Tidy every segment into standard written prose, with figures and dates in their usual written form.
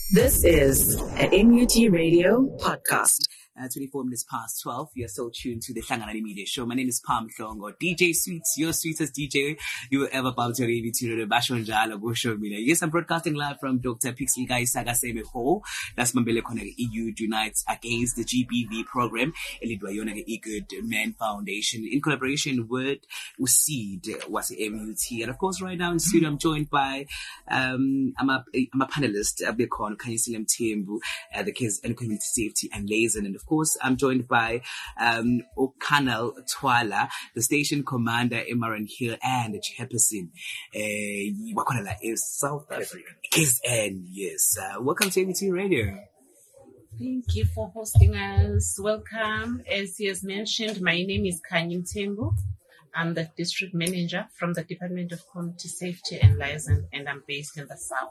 This is an MUT Radio podcast. 24 minutes past 12. You're so tuned to the Hlangana Media Show. My name is Palm Klongo. DJ Sweets, your sweetest DJ you will ever bump to radio to the Bashonjala Busho Mina. Yes, I'm broadcasting live from Dr. Pixel Guy Saga Seme Ho. That's Mambele Connect EU Unites Against the GBV program. Elidwayona Good Men Foundation in collaboration with USEED, was MUT. And of course, right now in studio, I'm joined by, I'm a panelist, Bekon Kanyisilam Tembu, the Kids and Community Safety and Liaison. And of course, I'm joined by Okanal Twala, the station commander, Imran Hill, and the chairperson, Wakonala is South Africa. KZN, yes. Welcome to MUT Radio. Thank you for hosting us. Welcome. As he has mentioned, my name is Kanyim Tembu. I'm the district manager from the Department of Community Safety and Liaison, and I'm based in the South.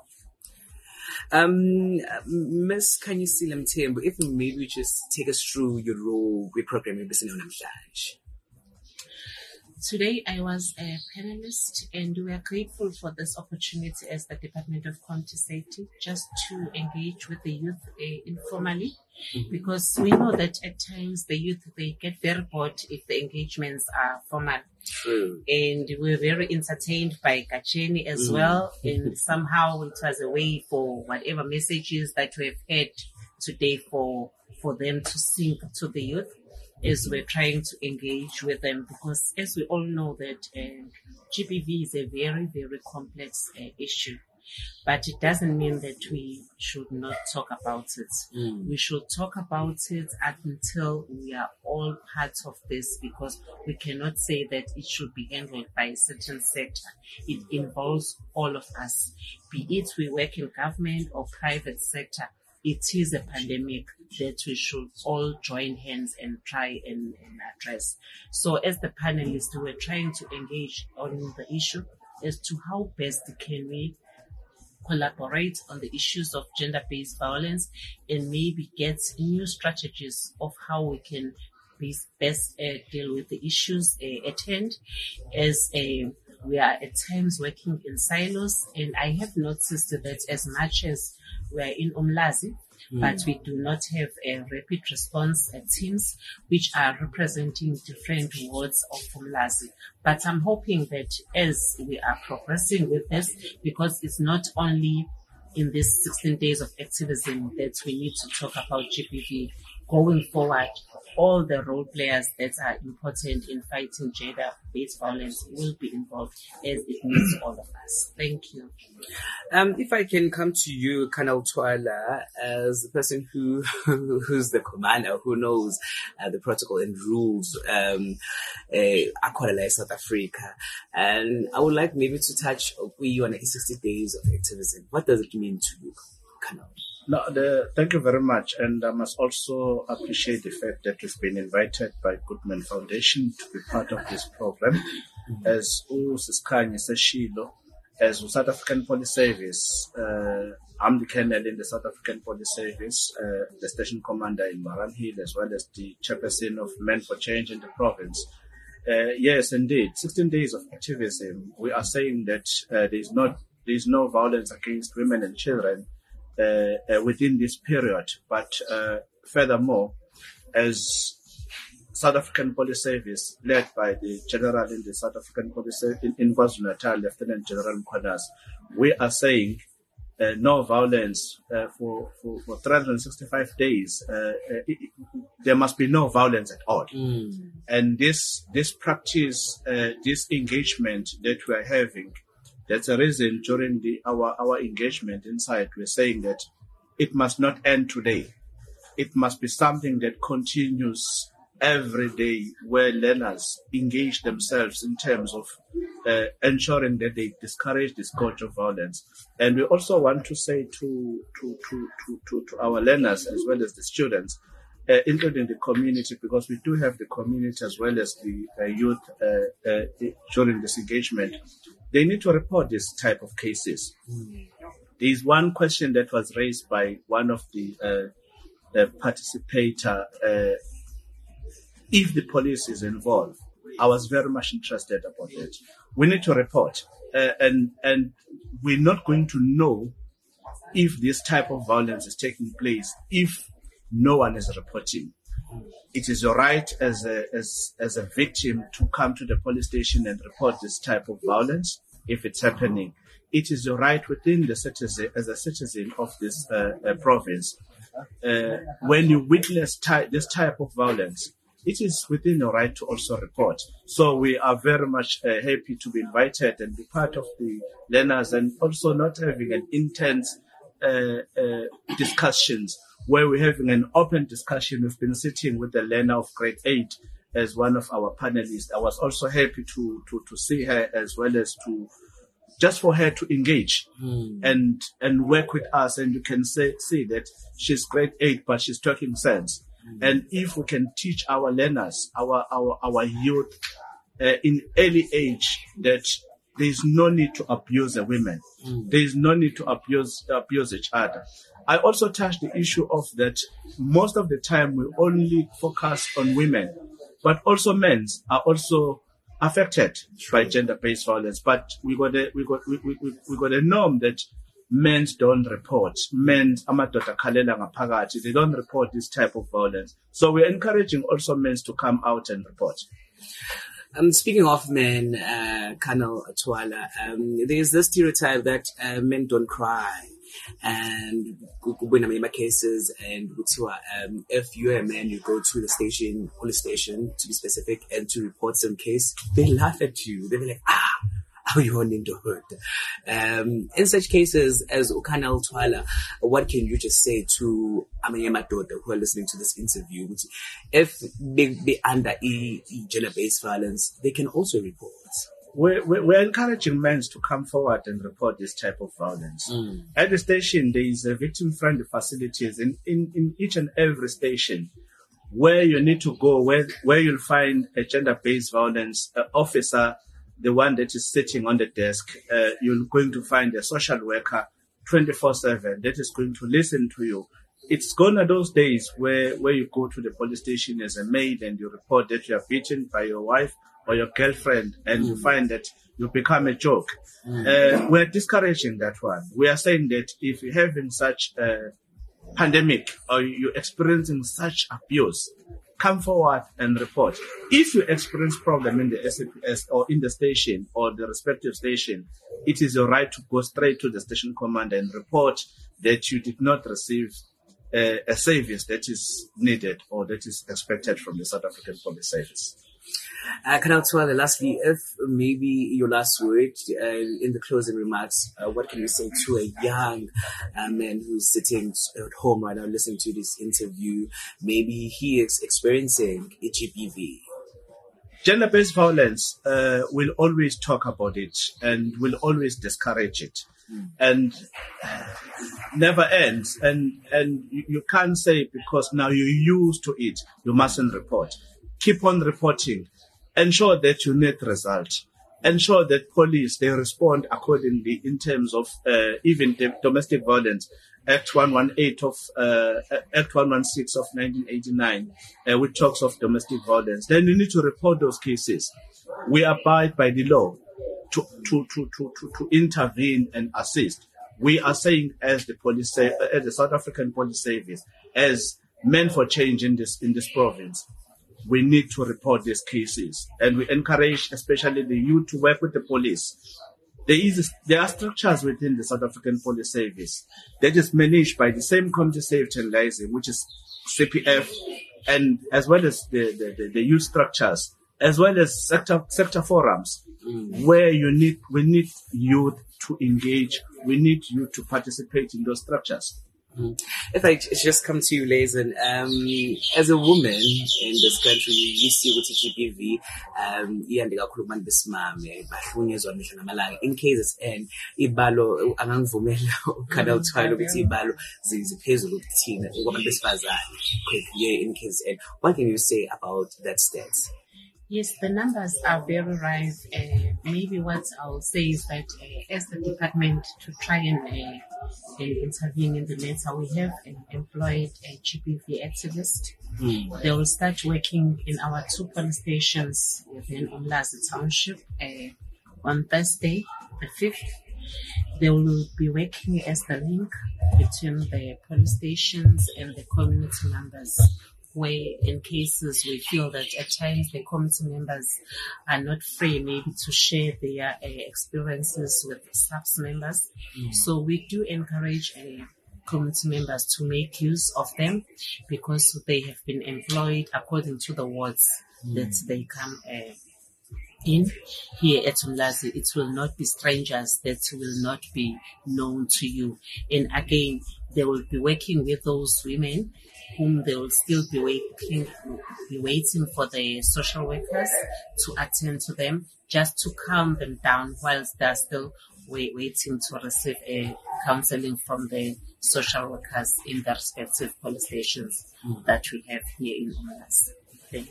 Miss Kanyisilam Tembu, if maybe you just take us through your role with program you're listening on. Today I was a panelist, and we are grateful for this opportunity as the Department of Community Safety just to engage with the youth informally, because we know that at times the youth, they get very bored if the engagements are formal. True. And we're very entertained by Kacheni as well, and somehow it was a way for whatever messages that we have had today for them to sing to the youth as we're trying to engage with them, because as we all know that GBV is a very, very complex issue. But it doesn't mean that we should not talk about it. We should talk about it until we are all part of this, because we cannot say that it should be handled by a certain sector. It involves all of us, be it we work in government or private sector. It is a pandemic that we should all join hands and try and address. So as the panelists, we're trying to engage on the issue as to how best can we collaborate on the issues of gender-based violence and maybe get new strategies of how we can best deal with the issues at hand, as we are at times working in silos. And I have noticed that as much as we are in Umlazi, but we do not have a rapid response teams which are representing different wards of Umlazi. But I'm hoping that as we are progressing with this, because it's not only in these 16 days of activism that we need to talk about GBV, going forward, all the role players that are important in fighting gender-based violence will be involved, as it needs all of us. Thank you. If I can come to you, Kanal Twala, as the person who's the commander, who knows the protocol and rules, Akwalala South Africa, and I would like maybe to touch with you on the 60 days of activism. What does it mean to you, Kanal? No, thank you very much. And I must also appreciate the fact that we've been invited by Goodman Foundation to be part of this program. As Siskanye Seshilo, as the South African Police Service, I'm the colonel in the South African Police Service, the station commander in Maranhill, as well as the chairperson of Men for Change in the province. Yes, indeed, 16 days of activism. We are saying that there's no violence against women and children within this period, but furthermore, as South African Police Service, led by the General in the South African Police Service in KwaZulu-Natal, Lieutenant General Mkhwanazi, we are saying no violence for 365 days. There must be no violence at all. And this practice, this engagement that we are having, that's a reason during our engagement inside, we're saying that it must not end today. It must be something that continues every day, where learners engage themselves in terms of ensuring that they discourage this culture of violence. And we also want to say to our learners as well as the students, including the community, because we do have the community as well as the youth during this engagement, they need to report this type of cases. There is one question that was raised by one of the participator. If the police is involved, I was very much interested about it. We need to report, and we're not going to know if this type of violence is taking place, if no one is reporting. It is your right as a victim to come to the police station and report this type of violence if it's happening. It is your right within the citizen, as a citizen of this province. When you witness this type of violence, it is within your right to also report. So we are very much happy to be invited and be part of the learners, and also not having an intense discussions where we're having an open discussion. We've been sitting with the learner of grade 8 as one of our panelists. I was also happy to see her, as well as to just for her to engage and work with us. And you can see that she's grade 8, but she's talking sense. And if we can teach our learners, our youth in early age, that there is no need to abuse the women. There is no need to abuse each other. I also touched the issue of that most of the time we only focus on women, but also men are also affected by gender-based violence. But we got a norm that men don't report. Men, amadoda khalela ngaphakathi, they don't report this type of violence. So we're encouraging also men to come out and report. Speaking of men, Colonel Twala, there's this stereotype that men don't cry. And in my cases, and if you're a man, you go to the police station to be specific, and to report some case, they laugh at you. They'll be like, how you want into hurt. In such cases as Colonel Twala, what can you just say to Amanyamadoda who are listening to this interview? If they be under gender-based violence, they can also report. We're encouraging men to come forward and report this type of violence. At the station, there is a victim-friendly facilities in each and every station where you need to go, where you'll find a gender-based violence officer, the one that is sitting on the desk. You're going to find a social worker 24/7 that is going to listen to you. It's gone are those days where you go to the police station as a maid and you report that you are beaten by your wife or your girlfriend, and you find that you become a joke. We're discouraging that one. We are saying that if you're having such a pandemic or you're experiencing such abuse, come forward and report. If you experience problem in the SAPS or in the station or the respective station, it is your right to go straight to the station commander and report that you did not receive a service that is needed or that is expected from the South African Police Service. Colonel Twala, lastly, if maybe your last word in the closing remarks, what can you say to a young man who's sitting at home right now listening to this interview? Maybe he is experiencing GBV. Gender-based violence, we'll always talk about it and we'll always discourage it. And never ends. And you can't say because now you're used to it, you mustn't report. Keep on reporting. Ensure that you net result. Ensure that police, they respond accordingly in terms of even domestic violence. Act 116 of 1989, which talks of domestic violence. Then you need to report those cases. We abide by the law to intervene and assist. We are saying as the South African Police Service, as men for change in this province, we need to report these cases, and we encourage especially the youth to work with the police. There are structures within the South African Police Service that is managed by the same Community Safety and Liaison, which is CPF, and as well as the youth structures, as well as sector forums, where we need youth to engage. We need youth to participate in those structures. If I just come to you, Lazen, as a woman in this country, you see with GBV, in cases, and ibalo, angangvumela, ukada uthwala ukuthi ibalo ziphezulu kuthina, ngoba besifazane, in cases, and what can you say about that stats? Yes, the numbers are very rife. Maybe what I'll say is that as the department to try and intervene in the matter, we have employed a GBV activist. They will start working in our 2 police stations within Umlazi Township on Thursday, the 5th. They will be working as the link between the police stations and the community members, where in cases we feel that at times the community members are not free maybe to share their experiences with SAPS members. So we do encourage community members to make use of them, because they have been employed according to the wards that they come in. Here at Umlazi, it will not be strangers that will not be known to you. And again, they will be working with those women whom they will still be waiting for the social workers to attend to them, just to calm them down whilst they're still waiting to receive counseling from the social workers in their respective police stations that we have here in Umlazi. Thank you.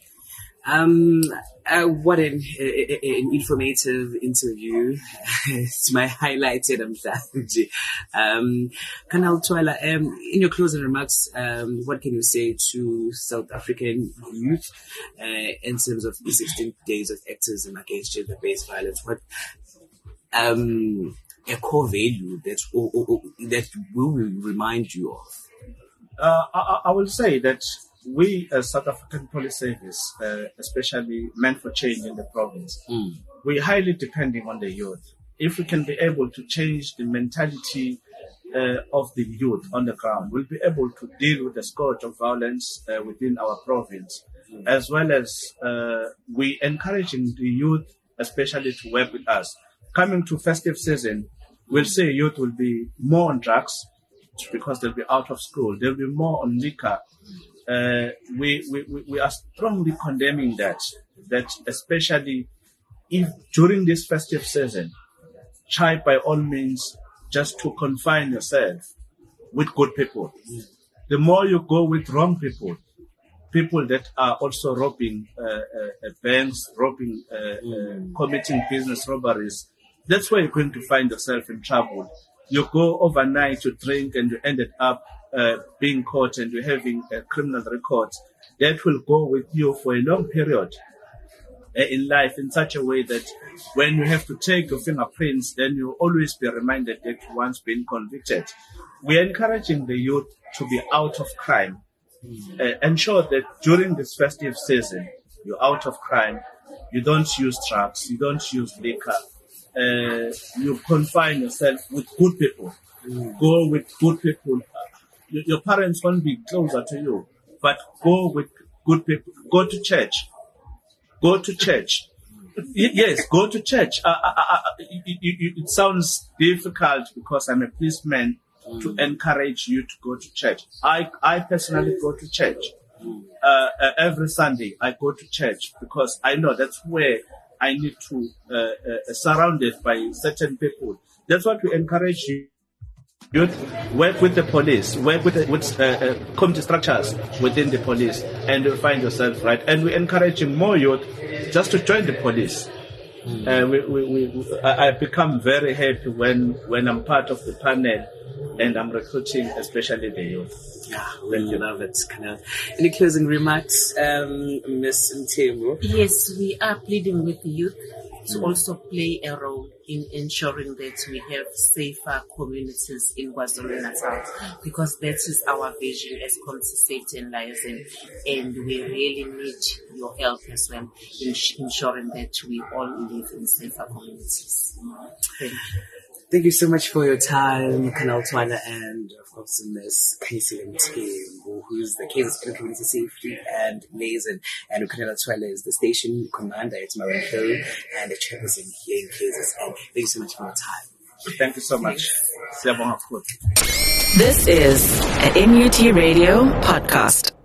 What an informative interview. It's my highlighted Mhlanje. Kanal Twala, in your closing remarks, what can you say to South African youth in terms of the 16 days of activism against gender-based violence? What a core value that will remind you of? I will say that we as South African Police Service, especially Men for Change in the province, we're highly depending on the youth. If we can be able to change the mentality of the youth on the ground, we'll be able to deal with the scourge of violence within our province, as well as we encouraging the youth, especially to work with us. Coming to festive season, we'll say youth will be more on drugs because they'll be out of school. They'll be more on liquor. We are strongly condemning that especially if during this festive season, try by all means just to confine yourself with good people. The more you go with wrong people that are also robbing banks, committing business robberies, that's where you're going to find yourself in trouble. You go overnight to drink and you ended up being caught and you're having a criminal record. That will go with you for a long period in life in such a way that when you have to take your fingerprints, then you'll always be reminded that you once been convicted. We're encouraging the youth to be out of crime. Ensure that during this festive season, you're out of crime. You don't use drugs. You don't use liquor. You confine yourself with good people. Go with good people. Your parents won't be closer to you, but go with good people. Go to church. Go to church. Yes, go to church. It sounds difficult because I'm a policeman to encourage you to go to church. I personally go to church. Every Sunday I go to church because I know that's where I need to, surrounded by certain people. That's what we encourage you. Work with the police, work with community structures within the police, and you'll find yourself right. And we're encouraging more youth just to join the police. I become very happy when I'm part of the panel and I'm recruiting, especially the youth. Yeah, really love it. Any closing remarks, Ms. Ntemu? Yes, we are pleading with the youth to also play a role in ensuring that we have safer communities in KwaZulu-Natal, because that is our vision as community safety and liaison, and we really need your help as well in ensuring that we all live in safer communities. Thank you. Thank you so much for your time, Kanal Twala, and of course Ms. Casey Ntemu, who's the KZN Community Safety and Liaison, and Kanal Twala is the station commander at Maranko and the chairperson here in KZN. Thank you so much for your time. Thank you so much. This is an NUT Radio podcast.